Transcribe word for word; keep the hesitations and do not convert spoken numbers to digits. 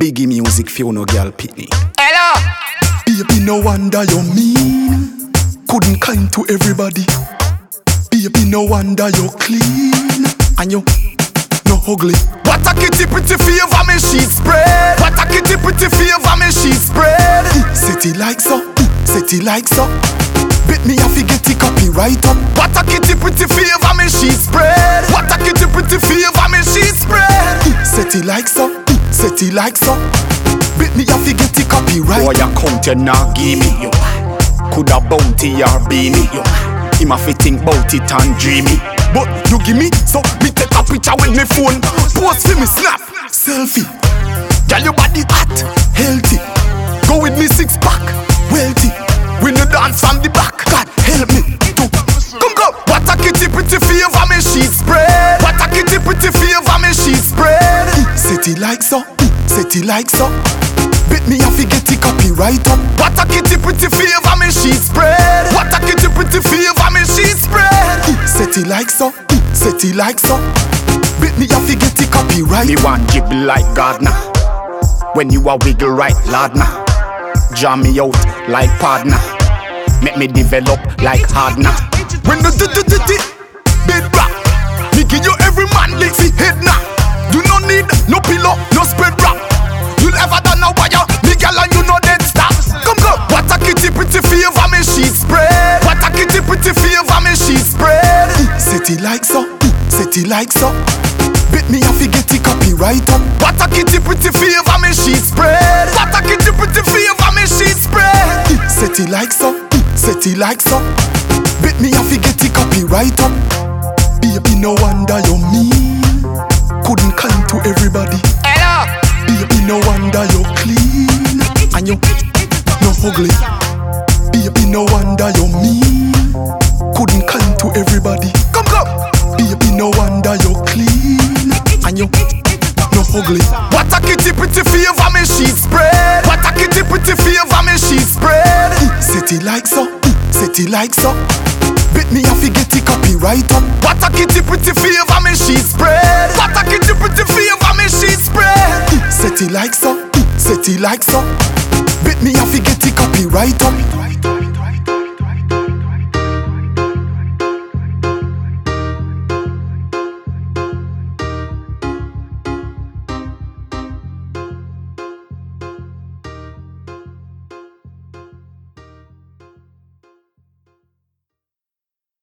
Biggie music for no girl pitney. Hello. Baby, no wonder you mean. Couldn't kind to everybody. Baby, no wonder you clean. And you no ugly. What a kitty pretty favor me sheet spread. What a kitty pretty favor me sheet spread. Set it like so, set it like so. Bet me have to get the copyright up. What a kitty pretty favor me sheet spread. What a kitty pretty favor me sheet spread. Set it like so, set it like so. Bet me have to get the copyright. Boy, your count you not give me, yo. Coulda bounty or beanie, yo. Him a fi think bout it and dreamy. But you give me, so me take a picture with me phone. Post for me snap, selfie. Girl, your body hot, healthy. Go with me six pack, wealthy. When you dance from the back, God help me to come go. What a kitty pretty favor me sheet spread. What a kitty pretty favor me sheet spread. Set it like so, set it like so. Bet me have to get the copyright up. What a kitty pretty favor me sheet spread. What a kitty pretty favor me sheet spread. Set it like so, set it like so. Bet me have to get the copyright. Me want jibble like Gardner. When you a wiggle right, Lord nah. Jam me out like partner. Make me develop like Hardner. When the d d d d big rap, me give you every man licks he head now. You no need no pillow, no spread rap. You ever done a wire, me gal and you know dead stop. Come go. What a kitty pretty favor me sheet spread. What a kitty pretty favor me sheet spread. Set it like so, set it like so. Bet me have to get the copyright up. What a kitty pretty favor me sheet spread. What a kitty pretty favor me sheet spread. Set it like so, set it like so. Bet me have to get the copyright up. Baby, no wonder you mean. Couldn't kind to everybody. Hello. Baby, no wonder you clean. And you no ugly. Baby, no wonder you mean. Couldn't kind to everybody. Come go. Baby, no wonder you clean. And you no ugly. What a kitty pretty favor me sheet spread. What a kitty pretty favor me sheet spread. Set it like so, set it like so. Bet me have to get the copyright up. What a kitty pretty favor me sheet spread. What a kitty pretty favor me sheet spread. Set it like so, set it like so. Bet me have to get the copyright up.